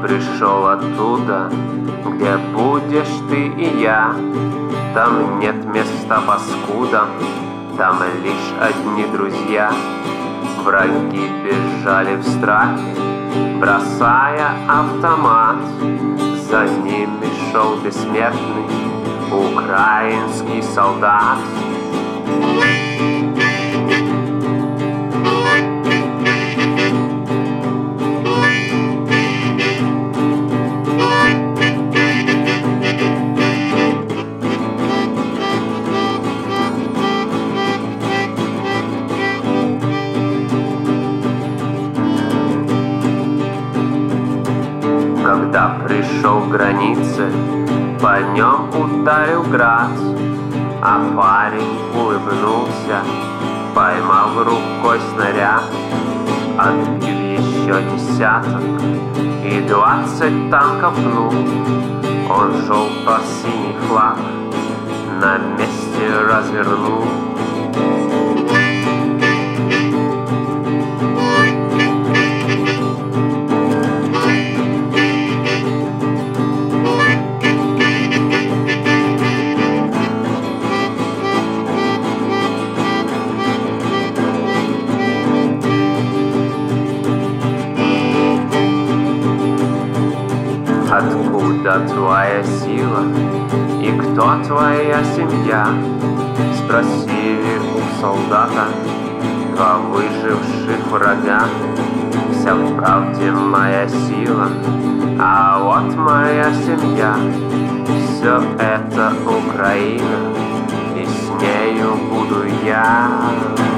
пришел оттуда, где будешь ты и я. Там нет места паскудам, там лишь одни друзья. Враги бежали в страхе, бросая автомат. За ними шел бессмертный украинский солдат. Когда пришел к границе, по нем ударил град, а парень улыбнулся, поймал рукой снаряд. Отбил еще десяток и 20 танков пнул. Он желто-синий флаг на месте развернул. Откуда твоя сила и кто твоя семья? Спросили у солдата два выживших врага. Вся в правде моя сила, а вот моя семья. Все это Украина, и с нею буду я.